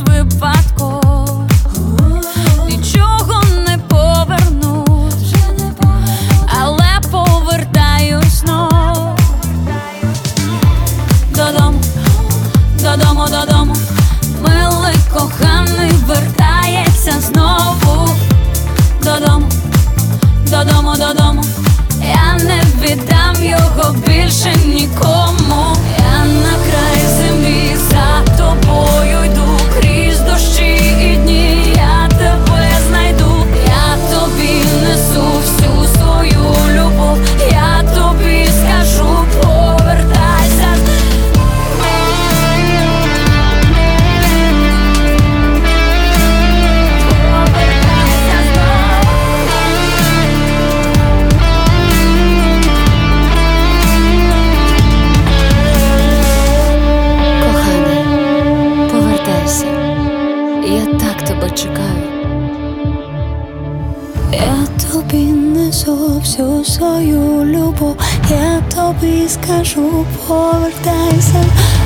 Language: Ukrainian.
якось випадково, нічого не повернуть, але повертаюсь знов додому, додому, додому. Милий коханий вертається знову додому, додому, додому. Я не віддам його більше нікому. Я на край землі за тобою йду, крізь дощі і дні я тебе знайду. Я тобі несу всю свою любов, я тобі скажу, повертайся. Я так тебе чекаю. Я тобі несу всю свою любов, я тобі скажу, повертайся.